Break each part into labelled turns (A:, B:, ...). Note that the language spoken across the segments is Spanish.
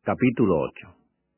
A: Capítulo 8.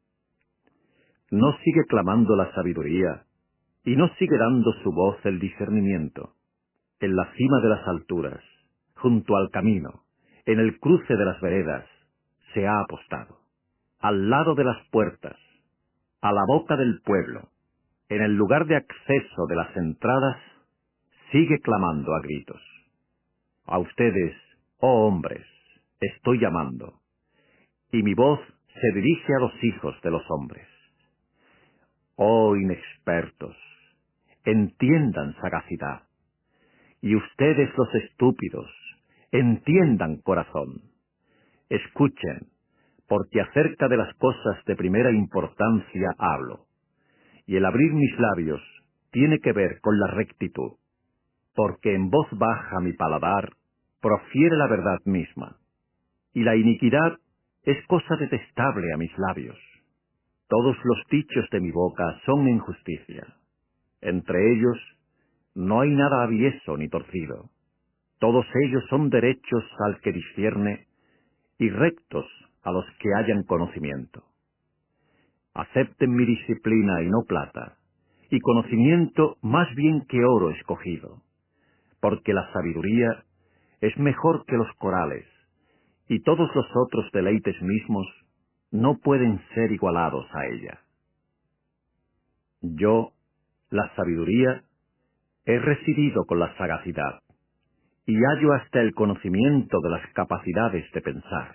A: No sigue clamando la sabiduría, y no sigue dando su voz el discernimiento. En la cima de las alturas, junto al camino, en el cruce de las veredas, se ha apostado. Al lado de las puertas, a la boca del pueblo, en el lugar de acceso de las entradas, sigue clamando a gritos. A ustedes, oh hombres, estoy llamando, y mi voz se dirige a los hijos de los hombres. Oh inexpertos, entiendan sagacidad, y ustedes los estúpidos, entiendan corazón. Escuchen, porque acerca de las cosas de primera importancia hablo, y el abrir mis labios tiene que ver con la rectitud, porque en voz baja mi paladar profiere la verdad misma, y la iniquidad es cosa detestable a mis labios. Todos los dichos de mi boca son en justicia. Entre ellos no hay nada avieso ni torcido. Todos ellos son derechos al que discierne y rectos a los que hayan conocimiento. Acepten mi disciplina y no plata, y conocimiento más bien que oro escogido, porque la sabiduría es mejor que los corales, y todos los otros deleites mismos no pueden ser igualados a ella. Yo, la sabiduría, he residido con la sagacidad, y hallo hasta el conocimiento de las capacidades de pensar.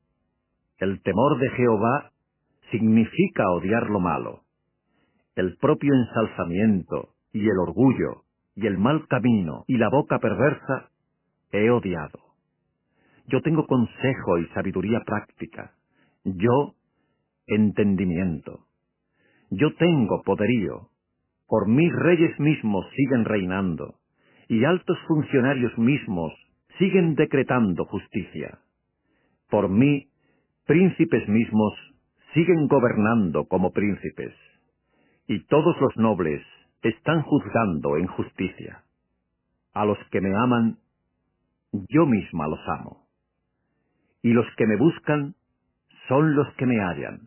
A: El temor de Jehová significa odiar lo malo. El propio ensalzamiento, y el orgullo, y el mal camino, y la boca perversa, he odiado. Yo tengo consejo y sabiduría práctica. Yo, entendimiento. Yo tengo poderío. Por mí reyes mismos siguen reinando, y altos funcionarios mismos siguen decretando justicia. Por mí, príncipes mismos siguen gobernando como príncipes, y todos los nobles están juzgando en justicia. A los que me aman, yo misma los amo, y los que me buscan son los que me hallan.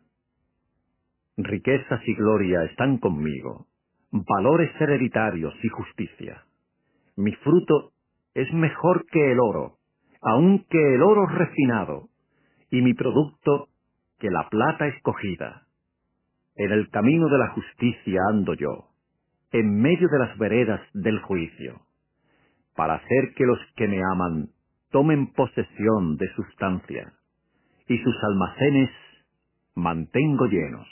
A: Riquezas y gloria están conmigo, valores hereditarios y justicia. Mi fruto es mejor que el oro, aun que el oro refinado, y mi producto que la plata escogida. En el camino de la justicia ando yo, en medio de las veredas del juicio, para hacer que los que me aman tomen posesión de sustancia, y sus almacenes mantengo llenos.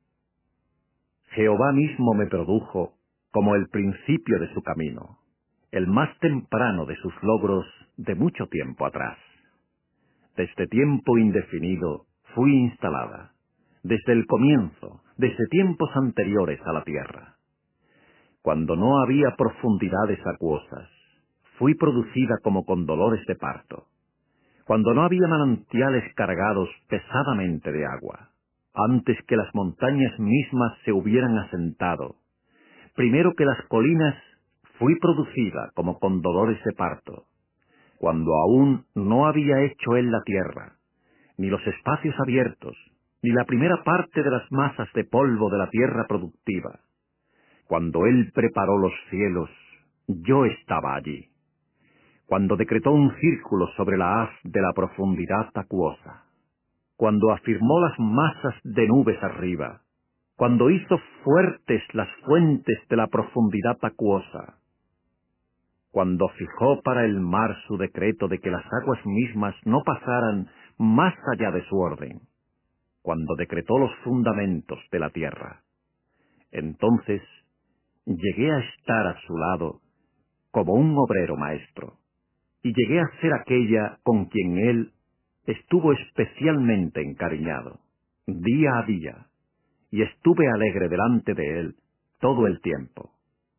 A: Jehová mismo me produjo como el principio de su camino, el más temprano de sus logros de mucho tiempo atrás. Desde tiempo indefinido fui instalada, desde el comienzo, desde tiempos anteriores a la tierra. Cuando no había profundidades acuosas, fui producida como con dolores de parto. Cuando no había manantiales cargados pesadamente de agua, antes que las montañas mismas se hubieran asentado, primero que las colinas, fui producida como con dolores de parto. Cuando aún no había hecho él la tierra, ni los espacios abiertos, ni la primera parte de las masas de polvo de la tierra productiva. Cuando él preparó los cielos, yo estaba allí. Cuando decretó un círculo sobre la haz de la profundidad acuosa. Cuando afirmó las masas de nubes arriba. Cuando hizo fuertes las fuentes de la profundidad acuosa. Cuando fijó para el mar su decreto de que las aguas mismas no pasaran más allá de su orden, cuando decretó los fundamentos de la tierra. Entonces llegué a estar a su lado como un obrero maestro, y llegué a ser aquella con quien él estuvo especialmente encariñado, día a día, y estuve alegre delante de él todo el tiempo.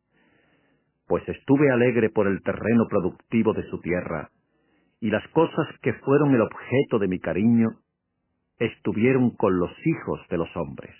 A: Pues estuve alegre por el terreno productivo de su tierra, y las cosas que fueron el objeto de mi cariño estuvieron con los hijos de los hombres.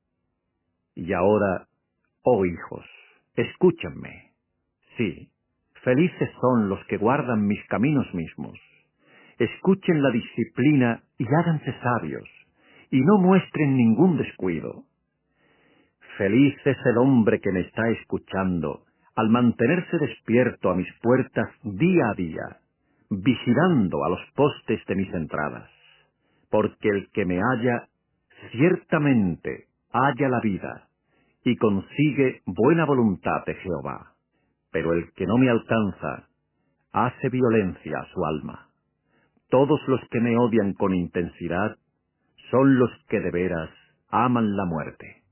A: Y ahora, oh hijos, escúchenme. Sí, felices son los que guardan mis caminos mismos. Escuchen la disciplina y háganse sabios, y no muestren ningún descuido. Feliz es el hombre que me está escuchando, al mantenerse despierto a mis puertas día a día, vigilando a los postes de mis entradas, porque el que me halla, ciertamente halla la vida, y consigue buena voluntad de Jehová. Pero el que no me alcanza, hace violencia a su alma. Todos los que me odian con intensidad, son los que de veras aman la muerte.